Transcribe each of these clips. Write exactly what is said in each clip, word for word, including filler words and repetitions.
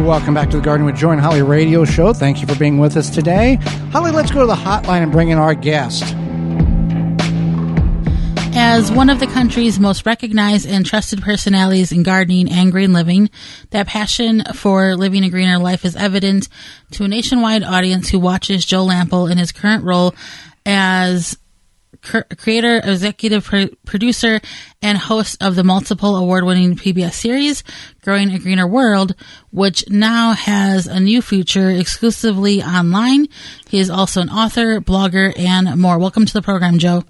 Welcome back to the Gardening with Joy and Holly radio show. Thank you for being with us today. Holly, let's go to the hotline and bring in our guest. As one of the country's most recognized and trusted personalities in gardening and green living, that passion for living a greener life is evident to a nationwide audience who watches Joe Lamp'l in his current role as creator, executive pro- producer, and host of the multiple award-winning P B S series, Growing a Greener World, which now has a new feature exclusively online. He is also an author, blogger, and more. Welcome to the program, Joe.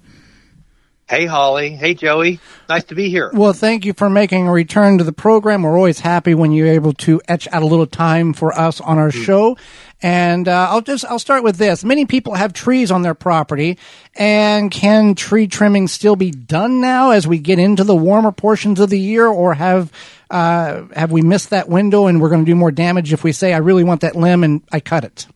Hey, Holly. Hey, Joey. Nice to be here. Well, thank you for making a return to the program. We're always happy when you're able to etch out a little time for us on our mm. show. And uh, I'll just I'll start with this. Many people have trees on their property, and can tree trimming still be done now as we get into the warmer portions of the year, or have uh, have we missed that window and we're going to do more damage if we say, I really want that limb and I cut it?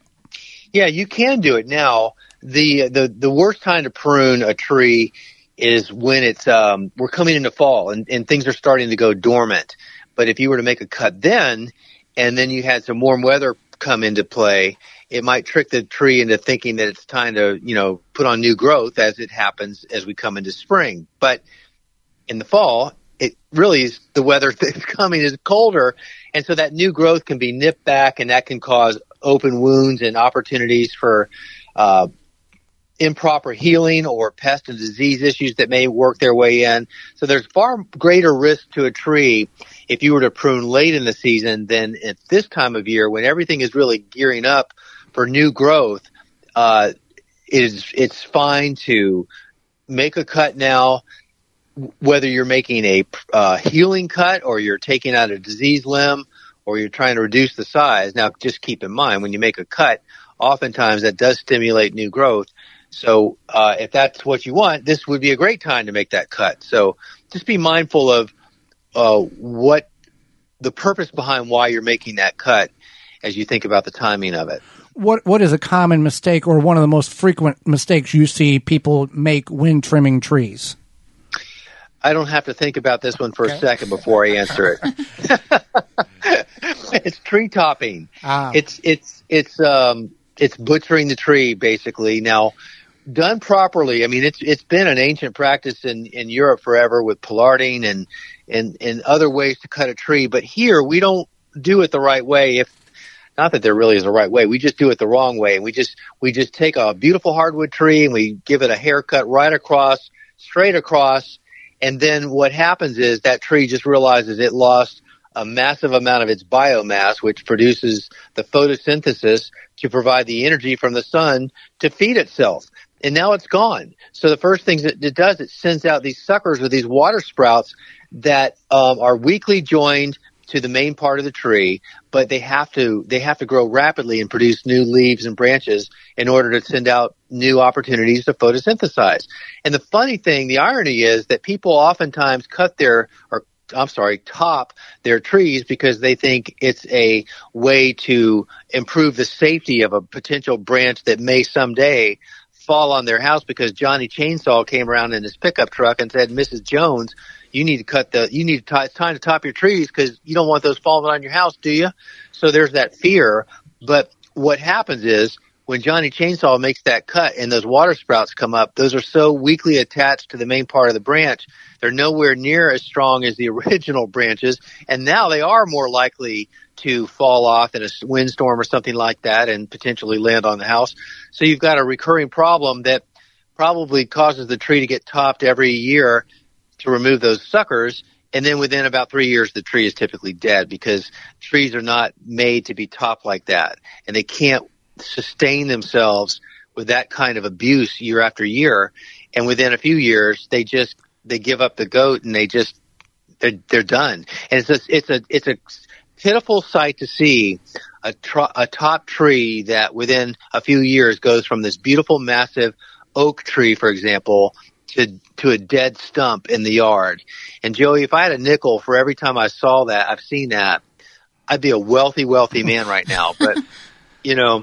Yeah, you can do it now. The, the, the worst time to prune a tree is when it's, um, we're coming into fall and, and things are starting to go dormant. But if you were to make a cut then, and then you had some warm weather come into play, it might trick the tree into thinking that it's time to, you know, put on new growth as it happens as we come into spring. But in the fall, it really is the weather that's coming is colder. And so that new growth can be nipped back, and that can cause open wounds and opportunities for, uh, improper healing or pest and disease issues that may work their way in. So there's far greater risk to a tree if you were to prune late in the season than at this time of year when everything is really gearing up for new growth. Uh, it is, it's fine to make a cut now, whether you're making a uh, healing cut or you're taking out a diseased limb or you're trying to reduce the size. Now, just keep in mind, when you make a cut, oftentimes that does stimulate new growth. So uh, if that's what you want, this would be a great time to make that cut. So just be mindful of uh, what the purpose behind why you're making that cut as you think about the timing of it. What What is a common mistake or one of the most frequent mistakes you see people make when trimming trees? I don't have to think about this one for okay. a second before I answer it. It's tree topping. Ah. It's it's it's um it's butchering the tree basically. Now, done properly, I mean, it's it's been an ancient practice in, in Europe forever with pollarding and, and and other ways to cut a tree. But here, we don't do it the right way. If not that there really is a right way, we just do it the wrong way. And we just we just take a beautiful hardwood tree and we give it a haircut right across, straight across. And then what happens is that tree just realizes it lost a massive amount of its biomass, which produces the photosynthesis to provide the energy from the sun to feed itself. And now it's gone. So the first things that it does, it sends out these suckers or these water sprouts that um, are weakly joined to the main part of the tree, but they have to they have to grow rapidly and produce new leaves and branches in order to send out new opportunities to photosynthesize. And the funny thing, the irony is that people oftentimes cut their or I'm sorry, top their trees because they think it's a way to improve the safety of a potential branch that may someday fall on their house because Johnny Chainsaw came around in his pickup truck and said, Missus Jones, you need to cut the, you need to, t- it's time to top your trees because you don't want those falling on your house, do you? So there's that fear. But what happens is when Johnny Chainsaw makes that cut and those water sprouts come up, those are so weakly attached to the main part of the branch, they're nowhere near as strong as the original branches. And now they are more likely to fall off in a windstorm or something like that and potentially land on the house. So you've got a recurring problem that probably causes the tree to get topped every year to remove those suckers. And then within about three years, the tree is typically dead because trees are not made to be topped like that. And they can't sustain themselves with that kind of abuse year after year. And within a few years, they just, they give up the goat and they just, they're, they're done. And it's a, it's a, it's a pitiful sight to see a, tr- a top tree that within a few years goes from this beautiful, massive oak tree, for example, to, to a dead stump in the yard. And Joey, if I had a nickel for every time I saw that, I've seen that, I'd be a wealthy, wealthy man right now. But, you know,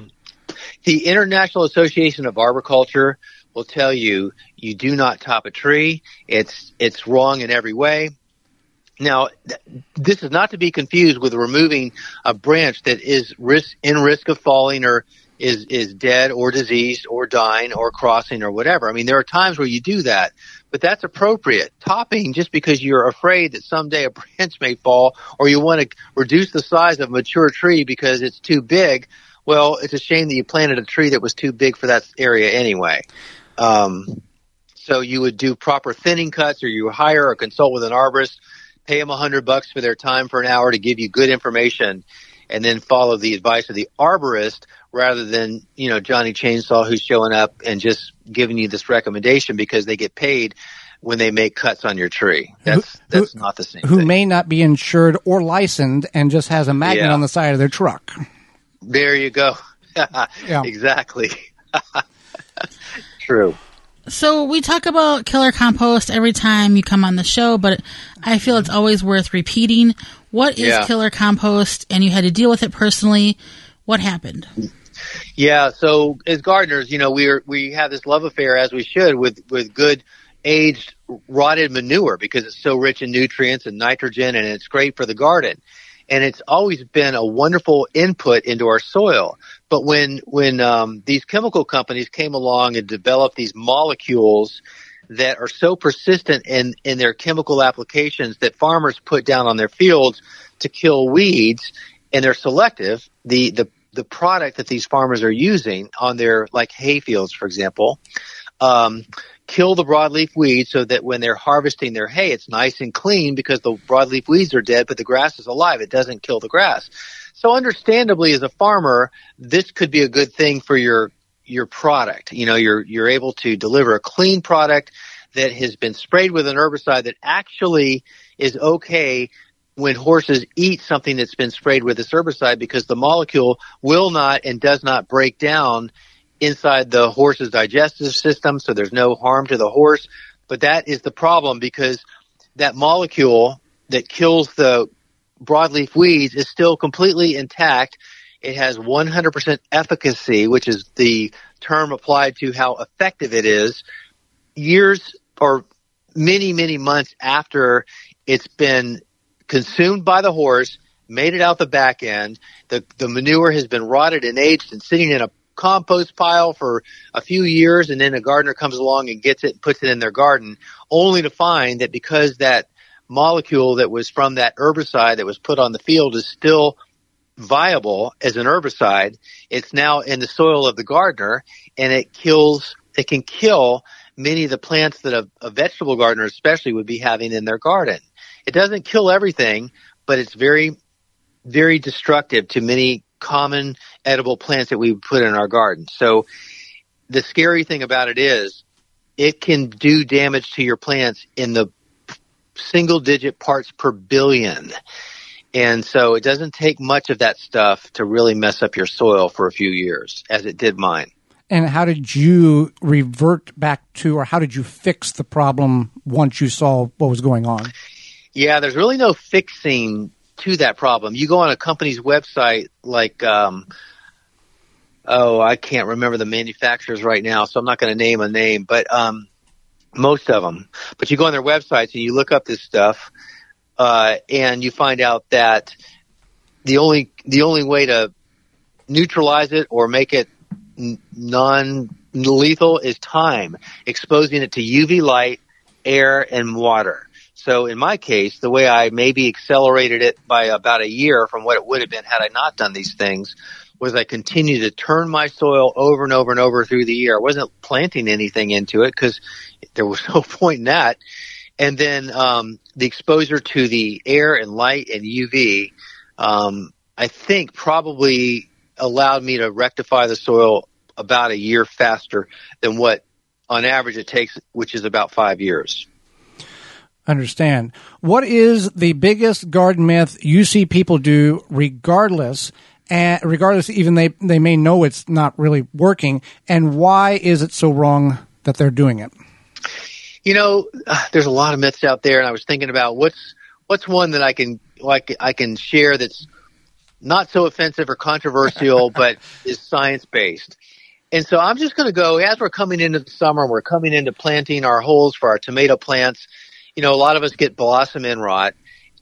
the International Association of Arboriculture will tell you, you do not top a tree. It's, it's wrong in every way. Now, th- this is not to be confused with removing a branch that is risk in risk of falling or is is dead or diseased or dying or crossing or whatever. I mean, there are times where you do that, but that's appropriate. Topping just because you're afraid that someday a branch may fall or you want to reduce the size of a mature tree because it's too big, well, it's a shame that you planted a tree that was too big for that area anyway. Um, so you would do proper thinning cuts, or you hire or consult with an arborist, pay them a hundred bucks for their time for an hour to give you good information, and then follow the advice of the arborist rather than, you know, Johnny Chainsaw who's showing up and just giving you this recommendation because they get paid when they make cuts on your tree. That's who, that's who, not the same who thing. May not be insured or licensed and just has a magnet yeah. on the side of their truck. There you go. yeah. Exactly. True. So we talk about killer compost every time you come on the show, but I feel it's always worth repeating. What is yeah. killer compost? And you had to deal with it personally. What happened? Yeah. So as gardeners, you know, we're, we have this love affair, as we should, with, with good aged rotted manure because it's so rich in nutrients and nitrogen, and it's great for the garden. And it's always been a wonderful input into our soil. But when, when, um, these chemical companies came along and developed these molecules that are so persistent in, in their chemical applications that farmers put down on their fields to kill weeds, and they're selective, the, the, the product that these farmers are using on their, like, hay fields, for example, um, kill the broadleaf weeds so that when they're harvesting their hay, it's nice and clean because the broadleaf weeds are dead, but the grass is alive. It doesn't kill the grass. So understandably, as a farmer, this could be a good thing for your, your product. You know, you're, you're able to deliver a clean product that has been sprayed with an herbicide that actually is okay when horses eat something that's been sprayed with this herbicide, because the molecule will not and does not break down inside the horse's digestive system, so there's no harm to the horse. But that is the problem, because that molecule that kills the broadleaf weeds is still completely intact. It has one hundred percent efficacy, which is the term applied to how effective it is, years or many, many months after it's been consumed by the horse, made it out the back end. The, the manure has been rotted and aged and sitting in a compost pile for a few years, and then a gardener comes along and gets it and puts it in their garden, only to find that because that molecule that was from that herbicide that was put on the field is still viable as an herbicide, it's now in the soil of the gardener, and it kills, it can kill many of the plants that a, a vegetable gardener especially would be having in their garden. It doesn't kill everything, but it's very, very destructive to many common edible plants that we put in our garden. So the scary thing about it is it can do damage to your plants in the single digit parts per billion. And so it doesn't take much of that stuff to really mess up your soil for a few years, as it did mine. And how did you revert back to, or how did you fix the problem once you saw what was going on? Yeah, there's really no fixing to that problem. You go on a company's website like, um, oh, I can't remember the manufacturers right now, so I'm not going to name a name, but um, most of them. But you go on their websites and you look up this stuff, uh, and you find out that the only the only way to neutralize it or make it n- non-lethal is time, exposing it to U V light, air, and water. So in my case, the way I maybe accelerated it by about a year from what it would have been had I not done these things was I continued to turn my soil over and over and over through the year. I wasn't planting anything into it because there was no point in that. And then um, the exposure to the air and light and U V, um, I think probably allowed me to rectify the soil about a year faster than what on average it takes, which is about five years. Understand. What is the biggest garden myth you see people do regardless, and regardless even they, they may know it's not really working, and why is it so wrong that they're doing it? You know, there's a lot of myths out there, and I was thinking about what's what's one that I can like I can share that's not so offensive or controversial, but is science-based. And so I'm just going to go, as we're coming into the summer, we're coming into planting our holes for our tomato plants. You know, a lot of us get blossom end rot,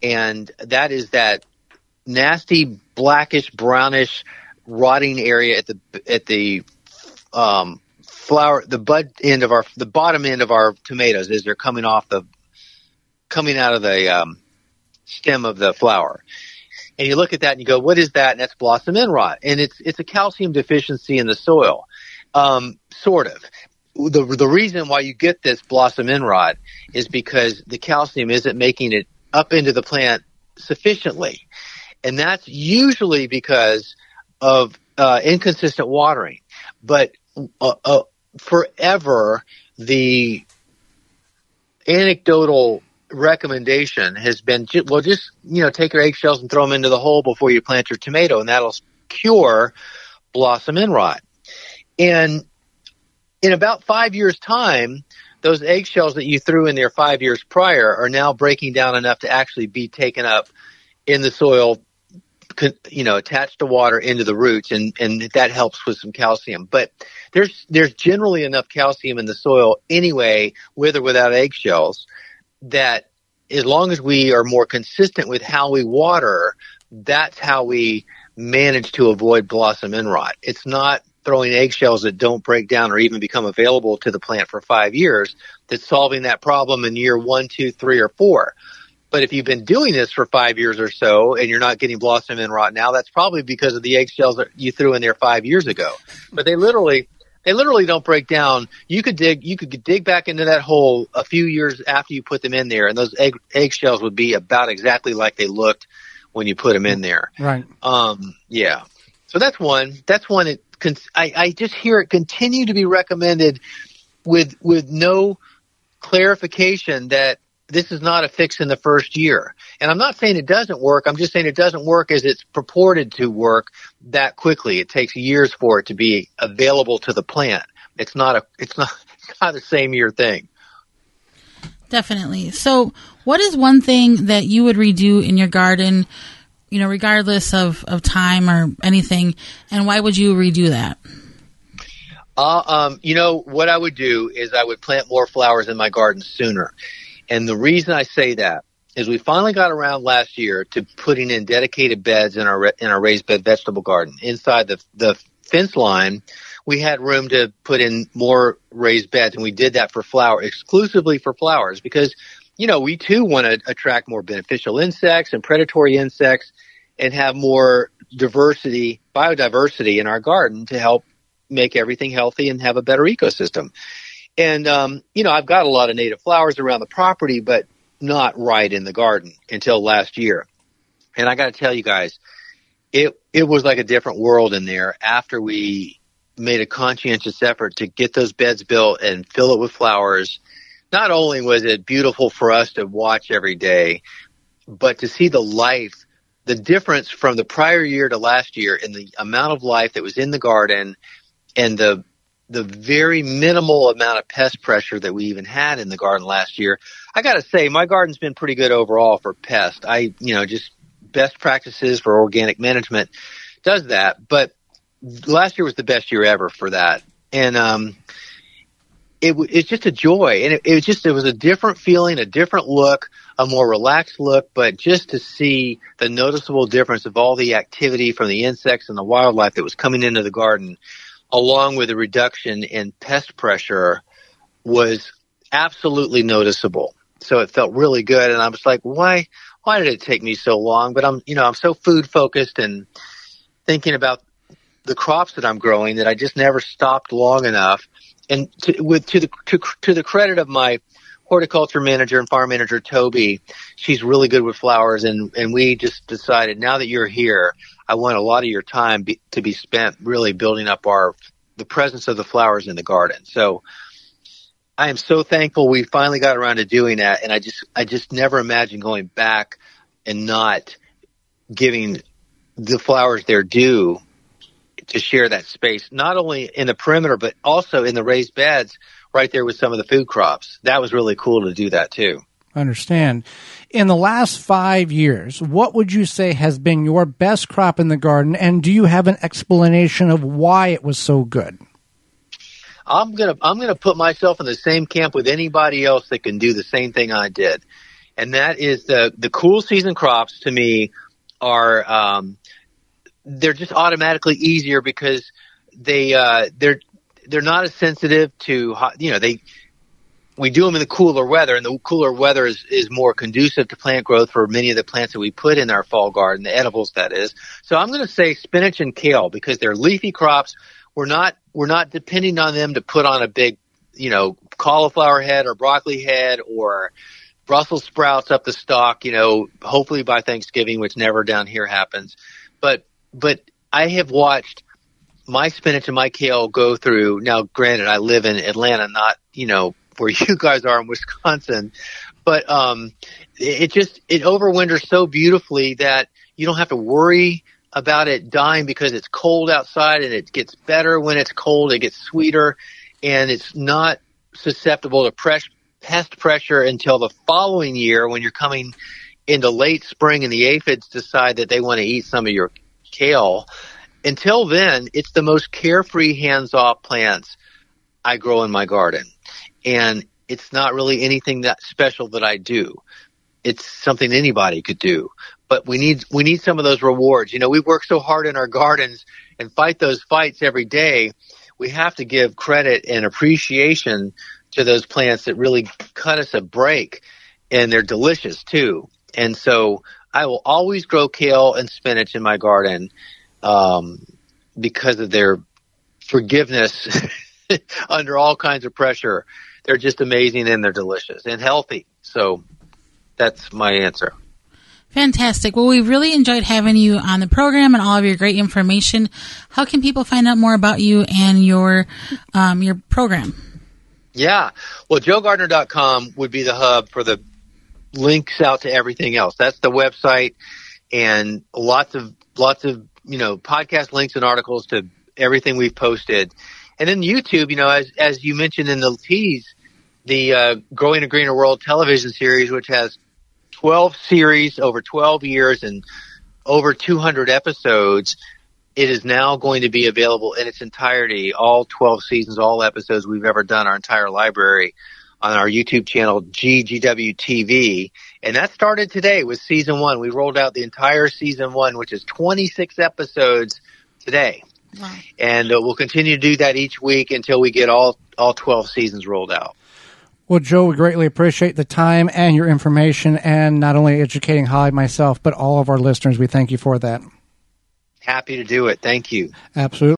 and that is that nasty blackish, brownish, rotting area at the at the um, flower, the bud end of our, the bottom end of our tomatoes as they're coming off the, coming out of the um, stem of the flower. And you look at that and you go, what is that? And that's blossom end rot. And it's, it's a calcium deficiency in the soil. Um, sort of. The, the reason why you get this blossom end rot is because the calcium isn't making it up into the plant sufficiently. And that's usually because of, uh, inconsistent watering. But, uh, uh, forever, the anecdotal recommendation has been, well, just, you know, take your eggshells and throw them into the hole before you plant your tomato, and that'll cure blossom end rot. And in about five years' time, those eggshells that you threw in there five years prior are now breaking down enough to actually be taken up in the soil, you know, attached to water into the roots, and, and that helps with some calcium. But there's, there's generally enough calcium in the soil anyway, with or without eggshells, that as long as we are more consistent with how we water, that's how we manage to avoid blossom end rot. It's not throwing eggshells that don't break down or even become available to the plant for five years that's solving that problem in year one, two, three, or four. But if you've been doing this for five years or so and you're not getting blossom end rot now, that's probably because of the eggshells that you threw in there five years ago. But they literally, they literally don't break down. You could dig, you could dig back into that hole a few years after you put them in there, and those egg, eggshells would be about exactly like they looked when you put them in there. Right. Um, yeah. So that's one. That's one. It, I, I just hear it continue to be recommended with with no clarification that this is not a fix in the first year. And I'm not saying it doesn't work. I'm just saying it doesn't work as it's purported to work that quickly. It takes years for it to be available to the plant. It's not a it's not it's not a same year thing. Definitely. So what is one thing that you would redo in your garden, you know, regardless of, of time or anything, and why would you redo that? Uh, um, you know, what I would do is I would plant more flowers in my garden sooner. And the reason I say that is we finally got around last year to putting in dedicated beds in our in our raised bed vegetable garden. Inside the the fence line, we had room to put in more raised beds, and we did that for flower, exclusively for flowers, because, you know, we too want to attract more beneficial insects and predatory insects and have more diversity, biodiversity in our garden to help make everything healthy and have a better ecosystem. And, um, you know, I've got a lot of native flowers around the property, but not right in the garden until last year. And I got to tell you guys, it, it was like a different world in there after we made a conscientious effort to get those beds built and fill it with flowers. Not only was it beautiful for us to watch every day, but to see the life, the difference from the prior year to last year in the amount of life that was in the garden and the the very minimal amount of pest pressure that we even had in the garden last year. I got to say, my garden's been pretty good overall for pest. I, you know, just best practices for organic management does that. But last year was the best year ever for that. And, um, it, it's just a joy. And it, it was just, it was a different feeling, a different look, a more relaxed look, but just to see the noticeable difference of all the activity from the insects and the wildlife that was coming into the garden, along with a reduction in pest pressure, was absolutely noticeable. So it felt really good. And I was like, why, why did it take me so long? But I'm, you know, I'm so food focused and thinking about the crops that I'm growing that I just never stopped long enough. And to, with, to the, to, to the credit of my horticulture manager and farm manager, Toby, she's really good with flowers. And, and we just decided, now that you're here, I want a lot of your time be, to be spent really building up our, the presence of the flowers in the garden. So I am so thankful we finally got around to doing that. And I just, I just never imagined going back and not giving the flowers their due to share that space, not only in the perimeter, but also in the raised beds right there with some of the food crops. That was really cool to do that too. Understand. In the last five years, what would you say has been your best crop in the garden, and do you have an explanation of why it was so good? I'm gonna I'm gonna put myself in the same camp with anybody else that can do the same thing I did. And that is the, the cool season crops to me are, um, they're just automatically easier because they, uh, they're, they're not as sensitive to hot, you know, they, we do them in the cooler weather, and the cooler weather is, is more conducive to plant growth for many of the plants that we put in our fall garden, the edibles, that is. So I'm going to say spinach and kale because they're leafy crops. We're not, we're not depending on them to put on a big, you know, cauliflower head or broccoli head or Brussels sprouts up the stalk, you know, hopefully by Thanksgiving, which never down here happens. But, but I have watched my spinach and my kale go through. Now, granted, I live in Atlanta, not, you know, where you guys are in Wisconsin, but, um, it just, it overwinters so beautifully that you don't have to worry about it dying because it's cold outside, and it gets better when it's cold. It gets sweeter, and it's not susceptible to press, pest pressure until the following year when you're coming into late spring and the aphids decide that they want to eat some of your kale. Until then, it's the most carefree, hands-off plants I grow in my garden. And it's not really anything that special that I do. It's something anybody could do. But we need, we need some of those rewards. You know, we work so hard in our gardens and fight those fights every day. We have to give credit and appreciation to those plants that really cut us a break, and they're delicious too. And so I will always grow kale and spinach in my garden, um, because of their forgiveness under all kinds of pressure. They're just amazing, and they're delicious and healthy. So that's my answer. Fantastic. Well, we really enjoyed having you on the program and all of your great information. How can people find out more about you and your um, your program? Yeah. Well, joe gardner dot com would be the hub for the links out to everything else. That's the website, and lots of, lots of, you know, podcast links and articles to everything we've posted. And then YouTube, you know, as, as you mentioned in the tease, the, uh, Growing a Greener World television series, which has twelve series over twelve years and over two hundred episodes. It is now going to be available in its entirety, all twelve seasons, all episodes we've ever done, our entire library, on our YouTube channel, G G W T V. And that started today with season one. We rolled out the entire season one, which is twenty-six episodes today. Wow. And uh, we'll continue to do that each week until we get all, all twelve seasons rolled out. Well, Joe, we greatly appreciate the time and your information, and not only educating Holly, myself, but all of our listeners. We thank you for that. Happy to do it. Thank you. Absolutely.